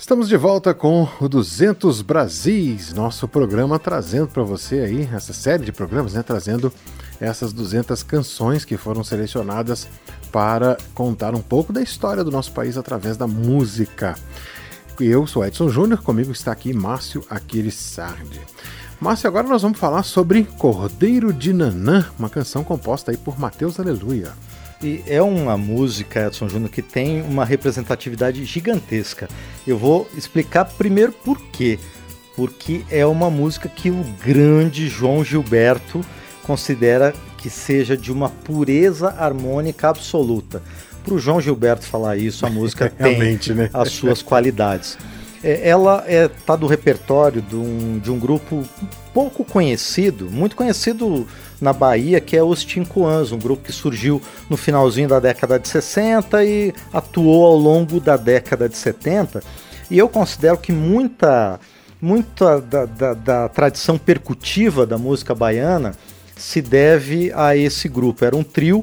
Estamos de volta com o 200 Brasis, nosso programa trazendo para você aí, essa série de programas, né, trazendo essas 200 canções que foram selecionadas para contar um pouco da história do nosso país através da música. Eu sou Edson Júnior, comigo está aqui Márcio Aquiles Sardi. Márcio, agora nós vamos falar sobre Cordeiro de Nanã, uma canção composta aí por Mateus Aleluia. E é uma música, Edson Júnior, que tem uma representatividade gigantesca. Eu vou explicar primeiro por quê. Porque é uma música que o grande João Gilberto considera que seja de uma pureza harmônica absoluta. Para o João Gilberto falar isso, a música tem né? as suas qualidades. Ela está do repertório de um grupo pouco conhecido, muito conhecido na Bahia, que é os Tincoãs, um grupo que surgiu no finalzinho da década de 60 e atuou ao longo da década de 70. E eu considero que muita da tradição percutiva da música baiana se deve a esse grupo. Era um trio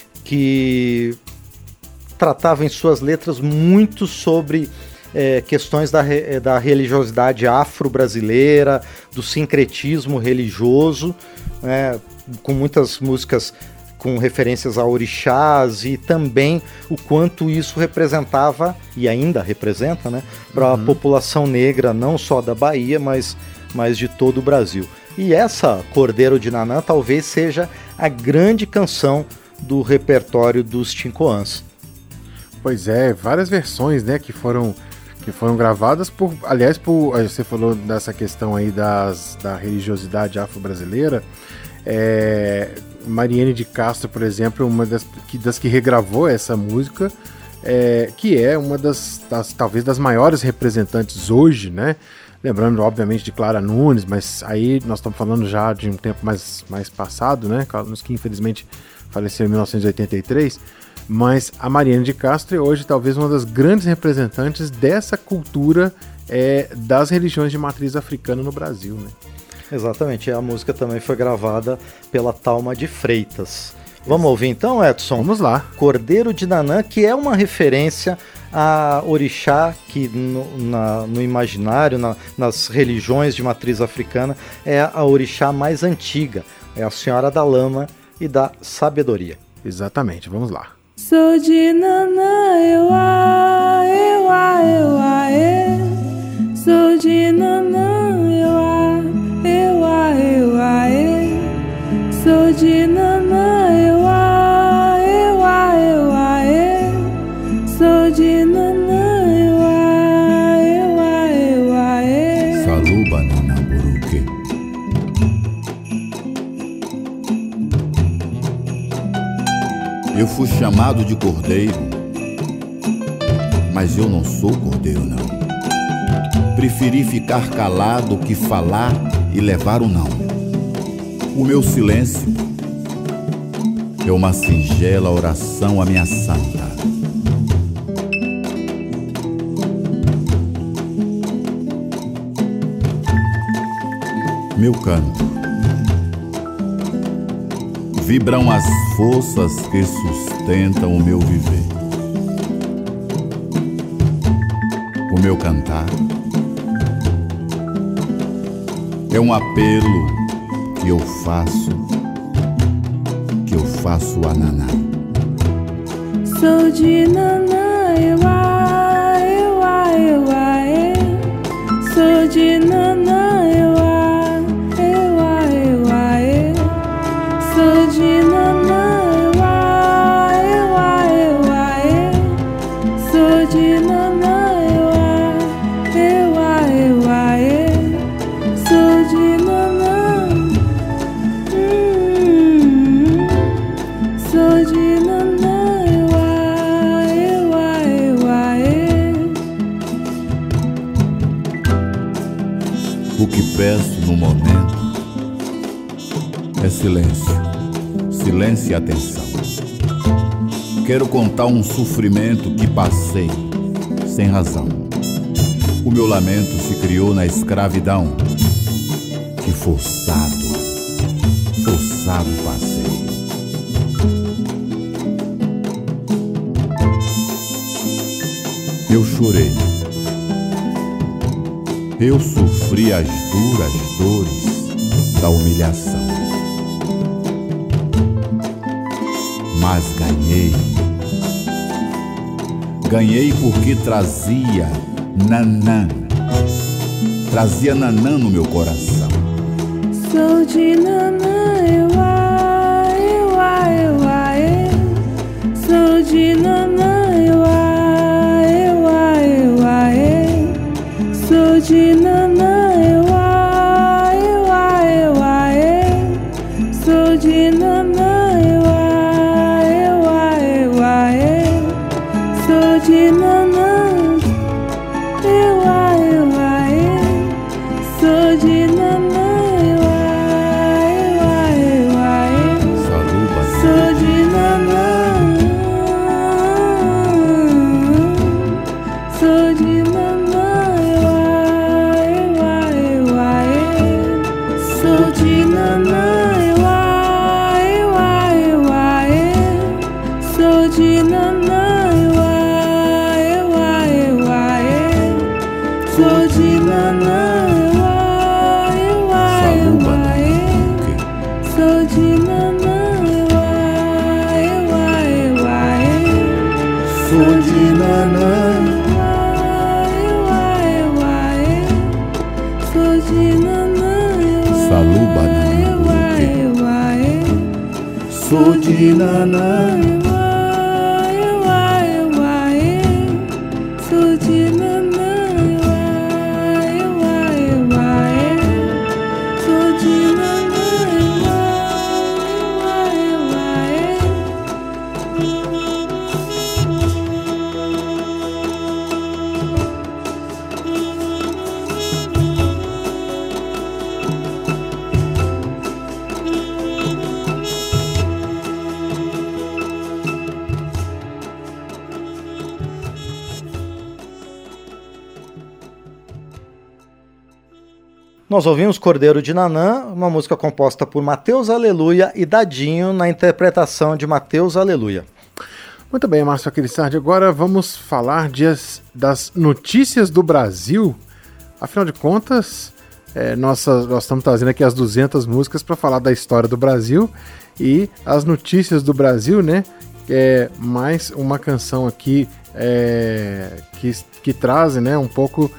que tratava em suas letras muito sobre questões da religiosidade afro-brasileira, do sincretismo religioso, com muitas músicas com referências a orixás e também o quanto isso representava, e ainda representa, né, para a população negra, não só da Bahia, mas de todo o Brasil. E essa Cordeiro de Nanã talvez seja a grande canção do repertório dos Tincoãs. Pois é, várias versões, né, que foram gravadas por você falou dessa questão aí da religiosidade afro-brasileira. Mariene de Castro, por exemplo, uma das que regravou essa música, que é uma talvez das maiores representantes hoje, né? Lembrando, obviamente, de Clara Nunes, mas aí nós estamos falando já de um tempo mais passado, né? Clara Nunes, que infelizmente faleceu em 1983. Mas a Mariene de Castro é hoje talvez uma das grandes representantes dessa cultura das religiões de matriz africana no Brasil, né? Exatamente, a música também foi gravada pela Thalma de Freitas. Vamos ouvir então, Edson? Vamos lá. Cordeiro de Nanã, que é uma referência a orixá que no imaginário, nas religiões de matriz africana, é a orixá mais antiga, é a Senhora da Lama e da Sabedoria. Exatamente, vamos lá. Sou de Nanã, euá, euá, euá, sou de Nanã, euá, euá, euá, sou de Nanã, euá, euá, euá, sou de Nanã, euá, euá, euá, Saluba Nanaburuque. Eu fui chamado de cordeiro, mas eu não sou cordeiro, não. Preferi ficar calado que falar e levar o não. O meu silêncio é uma singela oração à minha santa. Meu canto vibram as forças que sustentam o meu viver. O meu cantar é um apelo que eu faço a Naná. Sou de Nanã, euá, euá, euá, sou de Nanã, euá, euá, euá, sou de Nanã, euá, euá, euá, sou de Nanã, euá, euá, euá, sou de Nanã, sou de Nanã, euá, euá, euá, O que peço no momento é silêncio, silêncio e atenção. Quero contar um sofrimento que passei sem razão. O meu lamento se criou na escravidão que forçado passei. Eu chorei eu sofri as duras dores da humilhação. Mas ganhei. Ganhei porque trazia Nanã. Trazia Nanã no meu coração. Sou de Nanã, eu ai. Sou de Nanã, eu ai. Sou de Nanã, eu ai. Sou de Nanã, eu ai. Sou de Nanã, eu ai. Sou de Nanã, eu ai. Saluba. Sou de Nanã, sou de Nanã, eu ai. Sou de Nanã, eu ai. Sou de Nanã, eu ai. Sou de Nanã, eu Saluba. ai. Sou de Nanã, eu ai. Sou de Nanã. Sou de Nanã, Saluba, sou de Nanã, sou de Nanã, sou de Nós ouvimos Cordeiro de Nanã, uma música composta por Mateus Aleluia e Dadinho na interpretação de Mateus Aleluia. Muito bem, Márcio Aquilissardi. Agora vamos falar das notícias do Brasil. Afinal de contas, nós estamos trazendo aqui as 200 músicas para falar da história do Brasil e as notícias do Brasil, né? É mais uma canção aqui que traz, né, um pouco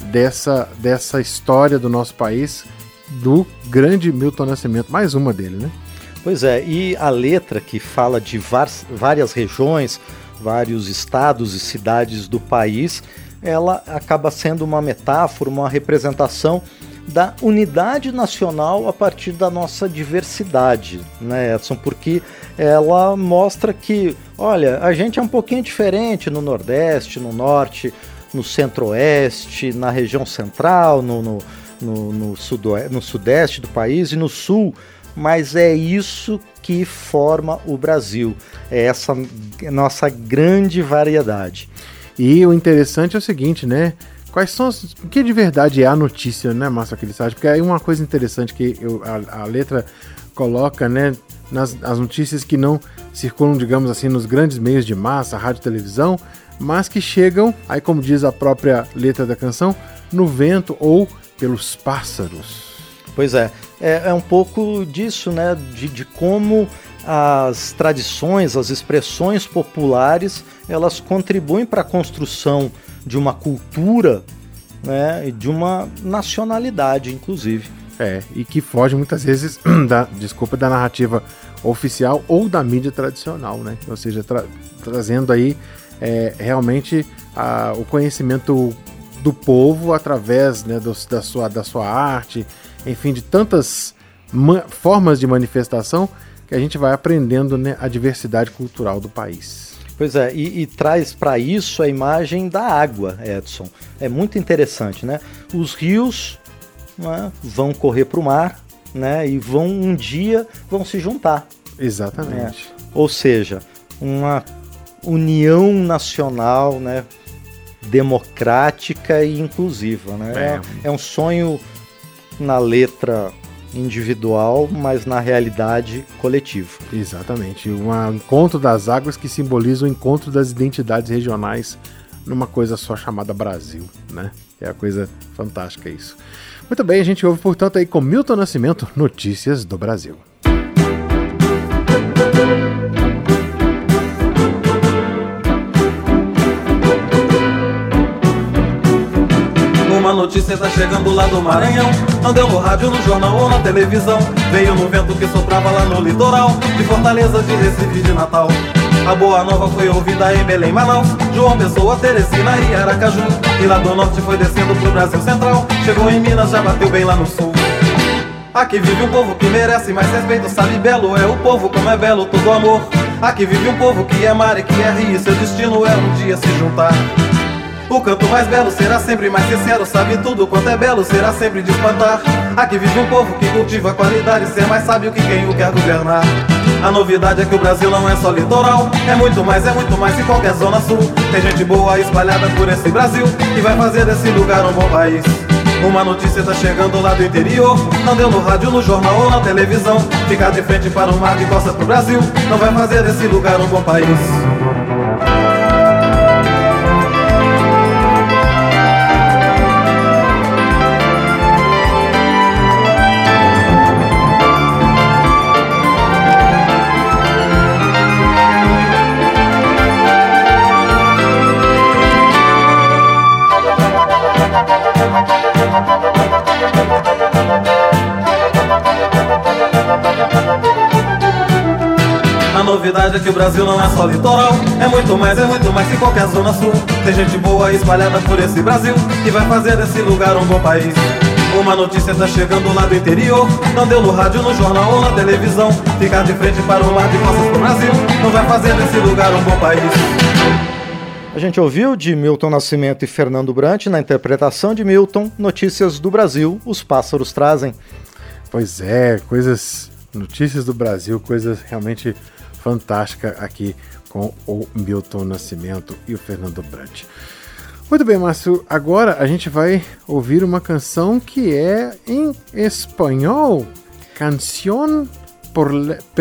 dessa história do nosso país, do grande Milton Nascimento, mais uma dele, né? Pois é, e a letra que fala de várias regiões, vários estados e cidades do país, ela acaba sendo uma metáfora, uma representação da unidade nacional a partir da nossa diversidade, né, Edson? Porque ela mostra que, olha, a gente é um pouquinho diferente no Nordeste, no Norte, no Centro-Oeste, na região central, no Sudeste do país e no Sul, mas é isso que forma o Brasil, é essa nossa grande variedade. E o interessante é o seguinte, né? Quais são o que de verdade é a notícia, né, Márcio Aquilissardi? Porque aí uma coisa interessante que a letra coloca, né, as notícias que não circulam, digamos assim, nos grandes meios de massa, rádio e televisão, mas que chegam, aí como diz a própria letra da canção, no vento ou pelos pássaros. Pois é um pouco disso, né, de como as tradições, as expressões populares, elas contribuem para a construção de uma cultura, né, e de uma nacionalidade, inclusive. E que foge muitas vezes da narrativa oficial ou da mídia tradicional, né? Ou seja, trazendo aí realmente o conhecimento do povo através, né, da sua arte, enfim, de tantas formas de manifestação que a gente vai aprendendo, né, a diversidade cultural do país. Pois é, e traz para isso a imagem da água, Edson. É muito interessante, né? Os rios, né, vão correr para o mar, né, e um dia vão se juntar. Exatamente. Ou seja, uma união nacional, né, democrática e inclusiva, né? É um sonho na letra individual, mas na realidade coletivo. Exatamente, um encontro das águas que simboliza o encontro das identidades regionais numa coisa só chamada Brasil, né? É uma coisa fantástica isso. Muito bem, a gente ouve, portanto, aí com Milton Nascimento, Notícias do Brasil. Uma notícia tá chegando lá do Maranhão. Não deu no rádio, no jornal ou na televisão. Veio no vento que soprava lá no litoral, de Fortaleza, de Recife, de Natal. A boa nova foi ouvida em Belém, Manaus, João Pessoa, Teresina e Aracaju. E lá do norte foi descendo pro Brasil Central. Chegou em Minas, já bateu bem lá no sul. Aqui vive um povo que merece mais respeito, sabe belo é o povo, como é belo todo amor. Aqui vive um povo que é mar e que é rio, seu destino é um dia se juntar. O canto mais belo será sempre mais sincero, sabe tudo quanto é belo, será sempre de espantar. Aqui vive um povo que cultiva a qualidade, ser mais sábio que quem o quer governar. A novidade é que o Brasil não é só litoral, é muito mais em qualquer zona sul. Tem gente boa espalhada por esse Brasil, que vai fazer desse lugar um bom país. Uma notícia tá chegando lá do interior, não deu no rádio, no jornal ou na televisão. Ficar de frente para o mar de costa pro Brasil, não vai fazer desse lugar um bom país. A novidade é que o Brasil não é só litoral, é muito mais que qualquer zona sul. Tem gente boa espalhada por esse Brasil, que vai fazer desse lugar um bom país. Uma notícia tá chegando lá do interior, não deu no rádio, no jornal ou na televisão. Ficar de frente para o mar de costas pro Brasil, não vai fazer desse lugar um bom país. A gente ouviu de Milton Nascimento e Fernando Brant, na interpretação de Milton, Notícias do Brasil, Os Pássaros Trazem. Pois é, notícias do Brasil, coisas realmente fantásticas aqui com o Milton Nascimento e o Fernando Brant. Muito bem, Márcio, agora a gente vai ouvir uma canção que é em espanhol, Canción por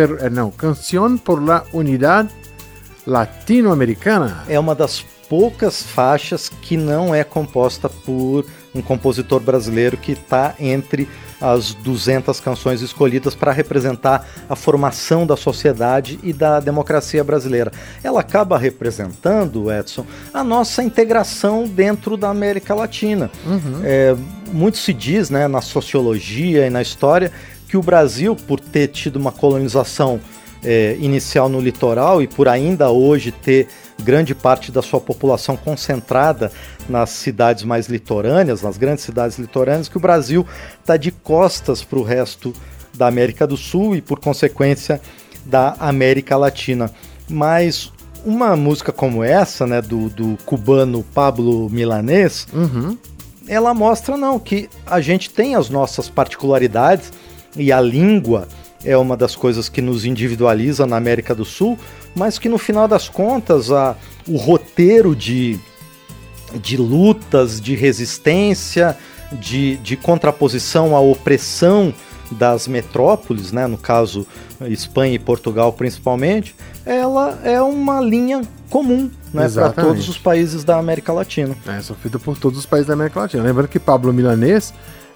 la Unidad Latino-Americana. É uma das poucas faixas que não é composta por um compositor brasileiro, que está entre as 200 canções escolhidas para representar a formação da sociedade e da democracia brasileira. Ela acaba representando, Edson, a nossa integração dentro da América Latina. Muito se diz, né, na sociologia e na história, que o Brasil, por ter tido uma colonização inicial no litoral e por ainda hoje ter grande parte da sua população concentrada nas cidades mais litorâneas, nas grandes cidades litorâneas, que o Brasil está de costas para o resto da América do Sul e, por consequência, da América Latina. Mas uma música como essa, né, do cubano Pablo Milanés, ela mostra que a gente tem as nossas particularidades e a língua é uma das coisas que nos individualiza na América do Sul, mas que no final das contas o roteiro de lutas, de resistência, de contraposição à opressão das metrópoles, né, no caso Espanha e Portugal principalmente, ela é uma linha comum, né, para todos os países da América Latina. É sofrido por todos os países da América Latina. Lembrando que Pablo Milanés,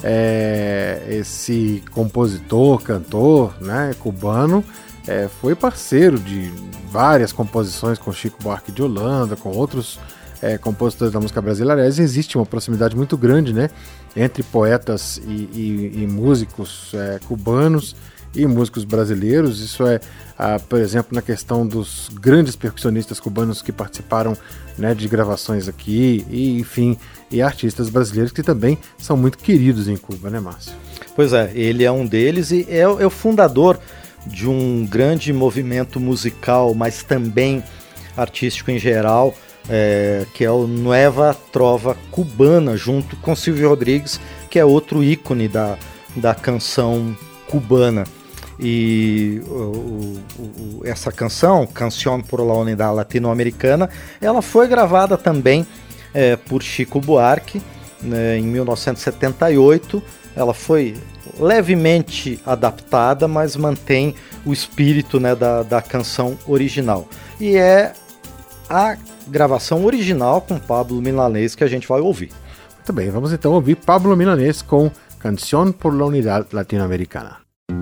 esse compositor, cantor, né, cubano, foi parceiro de várias composições com Chico Buarque de Holanda, com outros compositores da música brasileira. Aliás, existe uma proximidade muito grande, né, entre poetas e músicos cubanos e músicos brasileiros. Isso por exemplo, na questão dos grandes percussionistas cubanos que participaram, né, de gravações aqui, e enfim, e artistas brasileiros que também são muito queridos em Cuba, né, Márcio? Pois é, ele é um deles e é o fundador de um grande movimento musical, mas também artístico em geral, que é o Nueva Trova Cubana, junto com Silvio Rodrigues, que é outro ícone da canção cubana. E essa canção, Canción por la Unidad Latino-Americana, ela foi gravada também por Chico Buarque, né, em 1978. Ela foi levemente adaptada, mas mantém o espírito, né, da canção original. E é a gravação original com Pablo Milanés que a gente vai ouvir. Muito bem, vamos então ouvir Pablo Milanés com Canción por la Unidad Latinoamericana.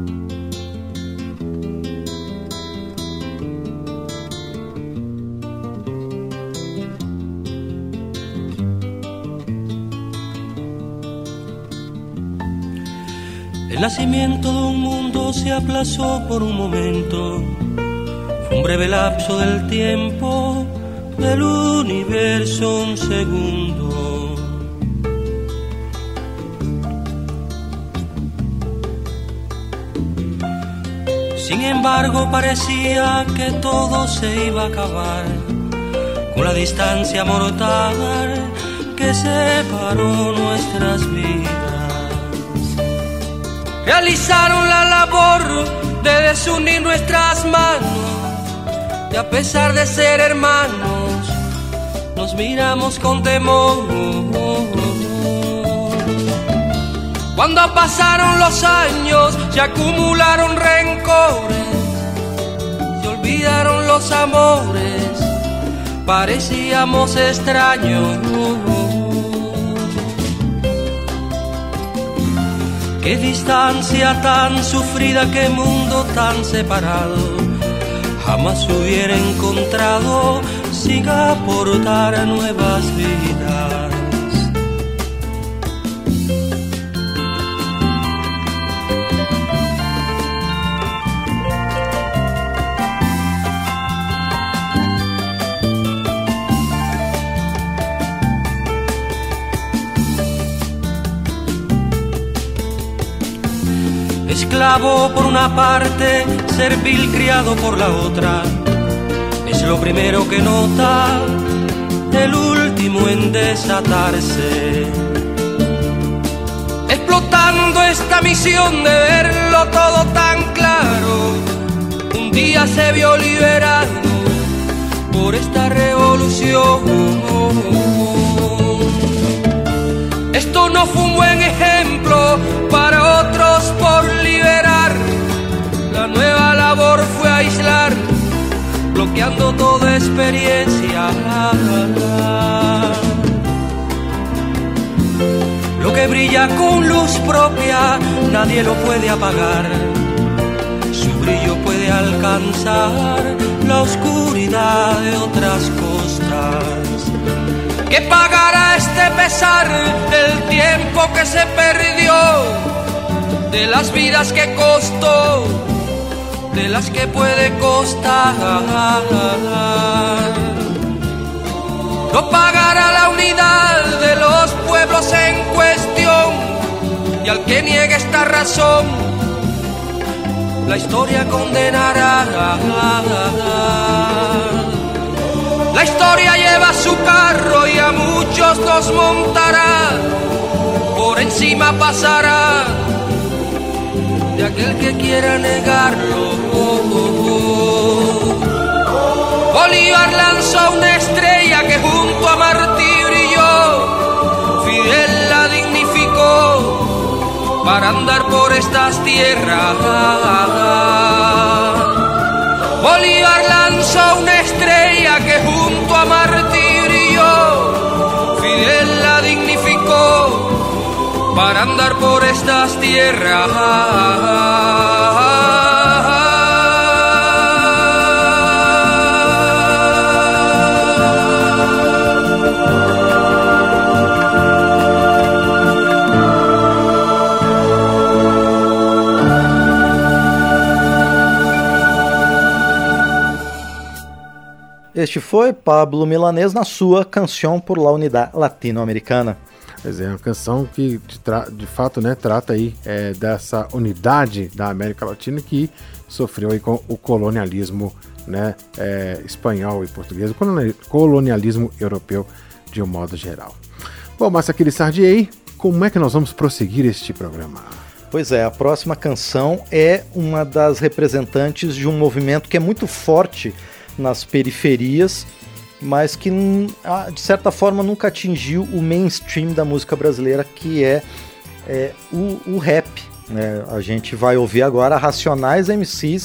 El nacimiento de un mundo se aplazó por un momento, fue un breve lapso del tiempo, del universo un segundo. Sin embargo parecía que todo se iba a acabar, con la distancia mortal que separó nuestras vidas. Realizaron la labor de desunir nuestras manos, y a pesar de ser hermanos, nos miramos con temor. Cuando pasaron los años, se acumularon rencores, se olvidaron los amores, parecíamos extraños. Qué distancia tan sufrida, qué mundo tan separado, jamás hubiera encontrado sin aportar nuevas vidas. Esclavo por una parte, servil criado por la otra, es lo primero que nota, el último en desatarse. Explotando esta misión de verlo todo tan claro, un día se vio liberado por esta revolución. Esto no fue un buen ejemplo para otros por liberar. La nueva labor fue aislar, bloqueando toda experiencia. Lo que brilla con luz propia, nadie lo puede apagar. Su brillo puede alcanzar la oscuridad de otras costas. ¿Qué pagará este pesar del tiempo que se perdió, de las vidas que costó, de las que puede costar? No pagará la unidad de los pueblos en cuestión, y al que niegue esta razón, la historia condenará. La historia lleva su carro y a muchos nos montará, por encima pasará de aquel que quiera negarlo. Bolívar lanzó una estrella que junto a Martí brilló, Fidel la dignificó para andar por estas tierras. Bolívar lanzó una estrella que junto a Martí brilló, Fidel la dignificó para andar por estas tierras. Este foi Pablo Milanés na sua Canção por la Unidad Latinoamericana. Pois é, uma canção que de fato, né, trata aí dessa unidade da América Latina que sofreu aí com o colonialismo, né, espanhol e português, o colonialismo europeu de um modo geral. Bom, Márcio Aquiles Sardiei, como é que nós vamos prosseguir este programa? Pois é, a próxima canção é uma das representantes de um movimento que é muito forte nas periferias, mas que de certa forma nunca atingiu o mainstream da música brasileira, que é o rap, né? A gente vai ouvir agora Racionais MCs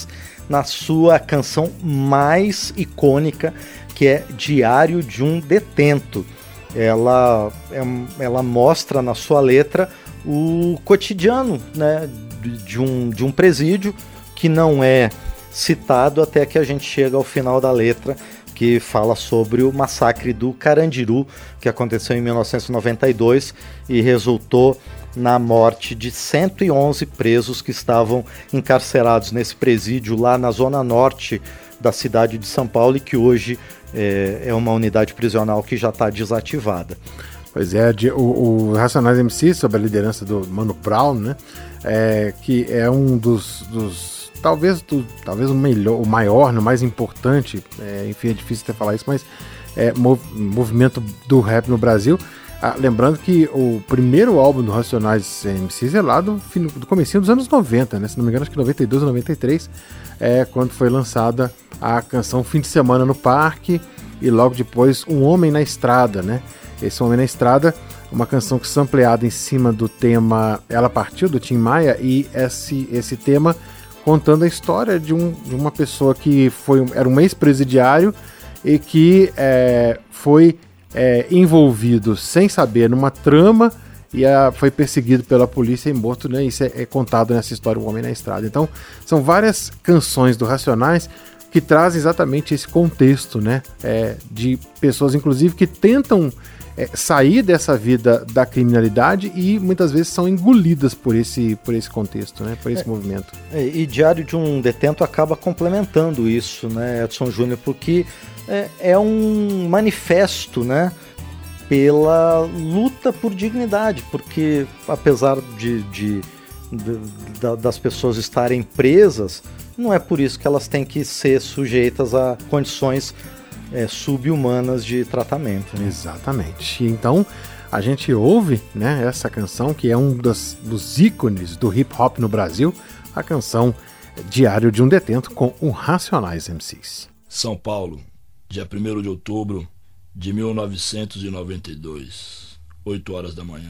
na sua canção mais icônica, que é Diário de um Detento. Ela mostra na sua letra o cotidiano, né, de um presídio, que não é citado até que a gente chega ao final da letra, que fala sobre o massacre do Carandiru, que aconteceu em 1992 e resultou na morte de 111 presos que estavam encarcerados nesse presídio lá na zona norte da cidade de São Paulo, e que hoje é uma unidade prisional que já está desativada. Pois é, o Racionais MC, sob a liderança do Mano Brown, né, que é um dos talvez o maior, o mais importante, enfim, é difícil até falar isso, mas movimento do rap no Brasil. Lembrando que o primeiro álbum do Racionais MCs é lá do comecinho dos anos 90, né? Se não me engano, acho que 92 ou 93, quando foi lançada a canção Fim de Semana no Parque, e logo depois Um Homem na Estrada, né? Esse Homem na Estrada, uma canção que sampleada em cima do tema Ela Partiu, do Tim Maia, e esse tema contando a história de uma pessoa que era um ex-presidiário e que foi envolvido sem saber numa trama e foi perseguido pela polícia e morto, né? Isso é contado nessa história, O Homem na Estrada. Então, são várias canções do Racionais que trazem exatamente esse contexto, né? De pessoas, inclusive, que tentam sair dessa vida da criminalidade e muitas vezes são engolidas por esse contexto, né? Por esse movimento. E Diário de um Detento acaba complementando isso, né, Edson Júnior, porque é um manifesto, né, pela luta por dignidade, porque apesar das pessoas estarem presas, não é por isso que elas têm que ser sujeitas a condições subhumanas de tratamento, né? Exatamente. Então a gente ouve, né, essa canção que é um dos ícones do hip hop no Brasil, a canção Diário de um Detento, com o Racionais MCs. São Paulo, dia 1º de outubro de 1992, 8 horas da manhã.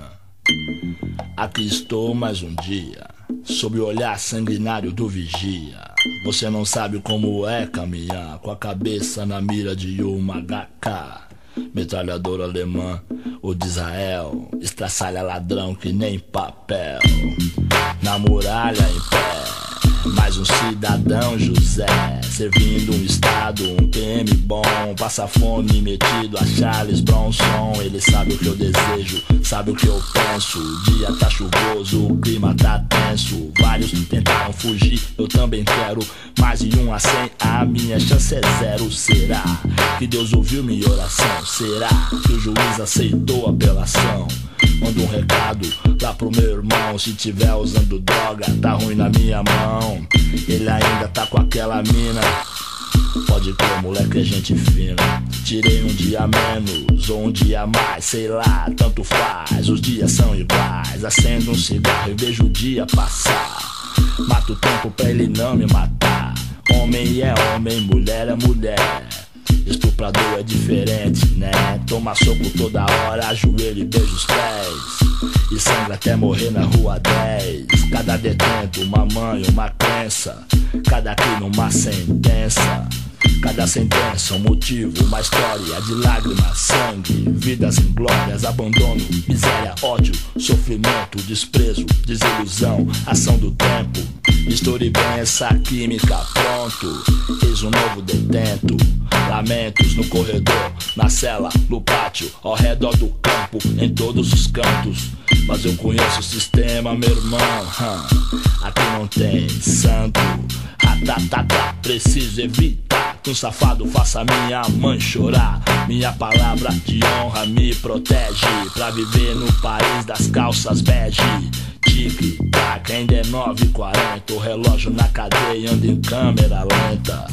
Aqui estou mais um dia, sob o olhar sanguinário do vigia. Você não sabe como é caminhar com a cabeça na mira de uma HK. Metralhadora alemã ou de Israel, estraçalha ladrão que nem papel. Na muralha em pé, mais um cidadão José, servindo um estado, um PM bom, passa fome metido a Charles Bronson. Ele sabe o que eu desejo, sabe o que eu penso. O dia tá chuvoso, o clima tá tenso. Vários tentaram fugir, eu também quero. Mais de 1 a 100, a minha chance é 0. Será que Deus ouviu minha oração? Será que o juiz aceitou a apelação? Manda um recado lá pro meu irmão, se tiver usando droga, tá ruim na minha mão. Ele ainda tá com aquela mina. Pode crer, moleque, é gente fina. Tirei um dia a menos ou um dia a mais, sei lá, tanto faz. Os dias são iguais. Acendo um cigarro e vejo o dia passar. Mato o tempo pra ele não me matar. Homem é homem, mulher é mulher. Estuprador é diferente, né? Toma soco toda hora, ajoelha e beija os pés. E sangra até morrer na rua 10. Cada detento, uma mãe, uma crença. Cada crime, uma sentença. Cada sentença, um motivo, uma história de lágrimas, sangue, vidas inglórias, abandono, miséria, ódio, sofrimento, desprezo, desilusão, ação do tempo. Misture bem essa química, pronto. Eis um novo detento. Lamentos no corredor, na cela, no pátio, ao redor do campo, em todos os cantos. Mas eu conheço o sistema, meu irmão. Aqui não tem santo. Preciso evitar que um safado faça minha mãe chorar. Minha palavra de honra me protege pra viver no país das calças bege. Tic-tac, ainda é 9h40. O relógio na cadeia anda em câmera lenta.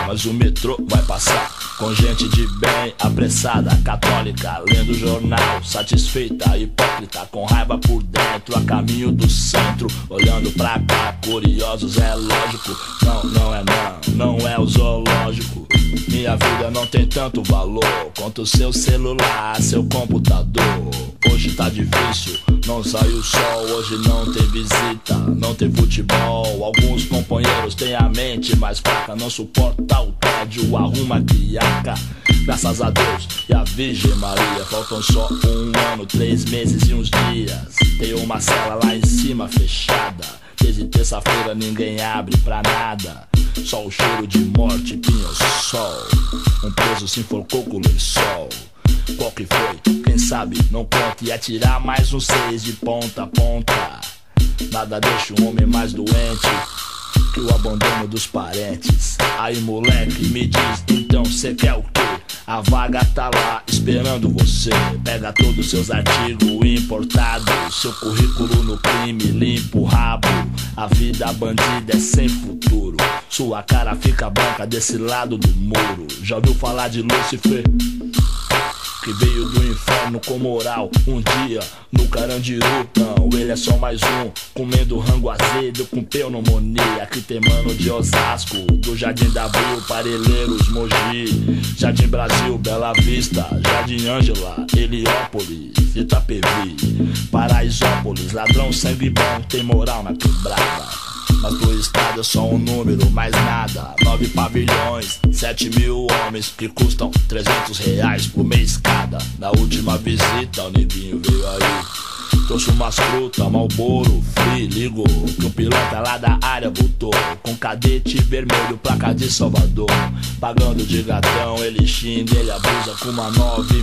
mas o metrô vai passar com gente de bem, apressada, católica, lendo jornal, satisfeita, hipócrita, com raiva por dentro, a caminho do centro, olhando pra cá, curiosos, é lógico. Não é o zoológico. Minha vida não tem tanto valor quanto seu celular, seu computador. Hoje tá difícil, não sai o sol, hoje não tem visita, não tem futebol. Alguns companheiros têm a mente mais fraca, não suporta o tédio, arruma criaca. Graças a Deus e a Virgem Maria, faltam só 1 ano, 3 meses e uns dias. Tem uma cela lá em cima fechada, desde terça-feira ninguém abre pra nada. Só o cheiro de morte, pinho-sol. Um preso se enforcou com o lençol. Qual que foi? Quem sabe? Não conta. E atirar mais um 6 de ponta a ponta. Nada deixa o homem mais doente que o abandono dos parentes. Aí moleque, me diz, então cê quer o quê? A vaga tá lá esperando você. Pega todos os seus artigos importados, seu currículo no crime, limpa o rabo. A vida bandida é sem futuro, sua cara fica branca desse lado do muro. Já ouviu falar de Lúcifer? Que veio do inferno com moral. Um dia no Carandiru, não, ele é só mais um, comendo rango azedo com pneumonia. Aqui tem mano de Osasco, do Jardim da Abril, Parelheiros, Mogi, Jardim Brasil, Bela Vista, Jardim Ângela, Heliópolis, Itapevi, Paraisópolis. Ladrão sangue bom, tem moral na quebrada. Mas pro estado é só um número, mais nada. 9 pavilhões, 7 mil homens que custam R$300 por mês cada. Na última visita o neguinho veio aí, trouxe umas frutas, Marlboro, Free, ligou que o piloto lá da área voltou com cadete vermelho, placa de Salvador. Pagando de gatão, ele xinga, ele abusa com uma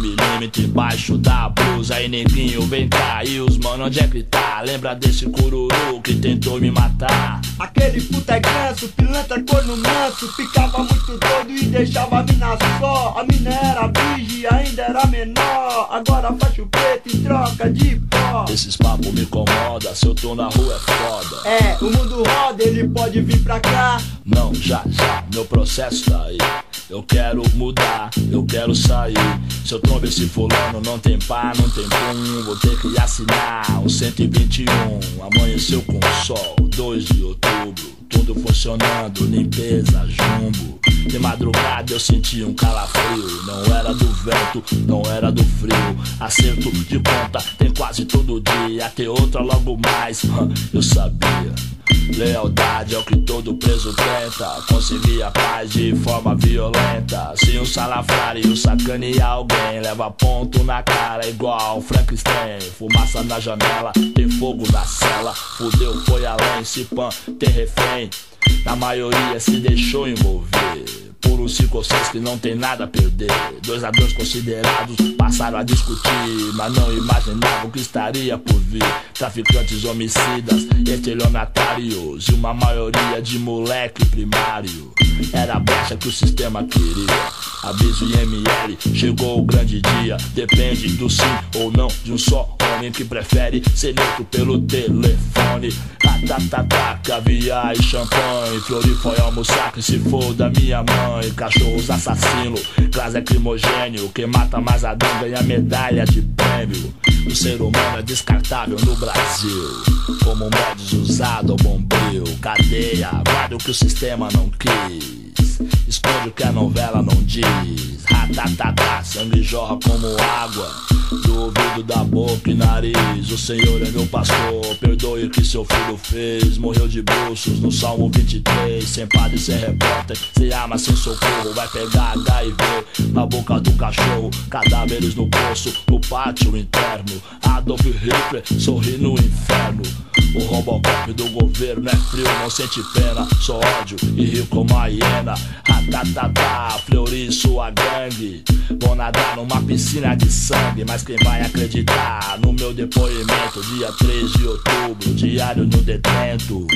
9mm embaixo da blusa. Aí neguinho, vem cá, e os mano, onde é que tá? Lembra desse cururu que tentou me matar? Aquele puta é ganso, pilantra corno manso, ficava muito doido e deixava a mina só. A mina era virgem, ainda era menor, agora faz o preto em troca de pó. Esses papos me incomoda, se eu tô na rua é foda. É, o mundo roda, ele pode vir pra cá. Não, já, meu processo tá aí. Eu quero mudar, eu quero sair. Se eu trombo esse fulano, não tem pá, não tem pum. Vou ter que assinar um 121. Amanheceu com sol, 2 de outubro, tudo funcionando, limpeza, jumbo. De madrugada eu senti um calafrio. Não era do vento, não era do frio. Acerto de conta tem quase todo dia. Ter outra logo mais, eu sabia. Lealdade é o que todo preso tenta, conseguir a paz de forma violenta. Se um salafrário sacanear alguém, leva ponto na cara igual Frankenstein. Fumaça na janela, tem fogo na cela. Fudeu, foi além, se pan, tem refém. Na maioria se deixou envolver por uns 5 ou 6 que não tem nada a perder. 2 ladrões considerados passaram a discutir, mas não imaginavam que estaria por vir. Traficantes, homicidas, estelionatários e uma maioria de moleque primário. Era a brecha que o sistema queria. Aviso IML, chegou o grande dia. Depende do sim ou não de um só homem que prefere ser neutro pelo telefone. Ratatata, caviar e champanhe, Flori foi almoçar que se for da minha mãe. Cachorros assassinos, gás lacrimogênio, quem mata mais Adão ganha medalha de prêmio. O ser humano é descartável no Brasil, como mods usado ao bombril. Cadeia, guarda o que o sistema não quis, esconde o que a novela não diz. Ratatata, sangue jorra como água do ouvido, da boca e nariz. O Senhor é meu pastor, perdoe o que seu filho fez. Morreu de bruços no Salmo 23. Sem padre, sem repórter, sem arma, sem socorro. Vai pegar HIV na boca do cachorro. Cadáveres no poço, no pátio interno. Adolf Hitler sorri no inferno. O Robocop do governo é frio, não sente pena, só ódio e rio como a hiena. Ratatata, Fleury, sua gangue vão nadar numa piscina de sangue. Mas quem vai acreditar no meu depoimento? Dia 3 de outubro, diário no detento.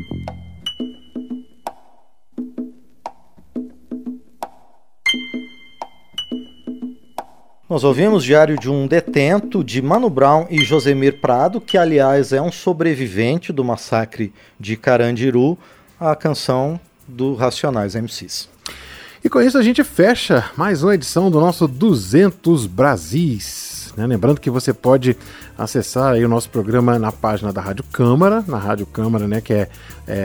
Nós ouvimos Diário de um Detento, de Mano Brown e Josemir Prado, que aliás é um sobrevivente do massacre de Carandiru, a canção do Racionais MCs. E com isso a gente fecha mais uma edição do nosso 200 Brasis. Lembrando que você pode acessar aí o nosso programa na página da Rádio Câmara, na Rádio Câmara, que é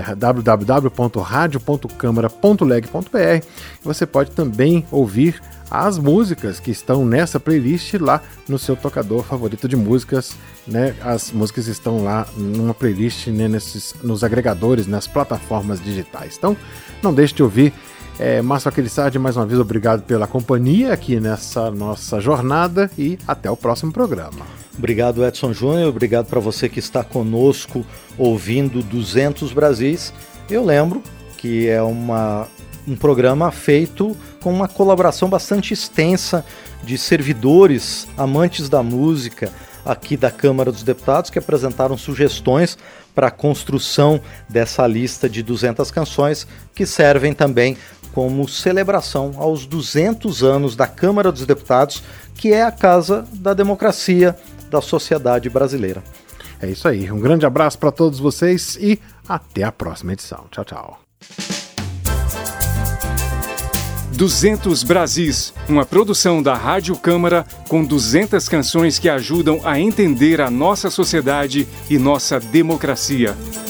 www.radio.câmara.leg.br. Você pode também ouvir as músicas que estão nessa playlist lá no seu tocador favorito de músicas, As músicas estão lá numa playlist, nos agregadores, nas plataformas digitais. Então, não deixe de ouvir. Márcio Aquilissardi, mais uma vez, obrigado pela companhia aqui nessa nossa jornada e até o próximo programa. Obrigado, Edson Júnior, obrigado para você que está conosco ouvindo 200 Brasis. Eu lembro que é um programa feito com uma colaboração bastante extensa de servidores, amantes da música aqui da Câmara dos Deputados, que apresentaram sugestões para a construção dessa lista de 200 canções, que servem também como celebração aos 200 anos da Câmara dos Deputados, que é a casa da democracia da sociedade brasileira. É isso aí, um grande abraço para todos vocês e até a próxima edição. Tchau, tchau. 200 Brasis, uma produção da Rádio Câmara com 200 canções que ajudam a entender a nossa sociedade e nossa democracia.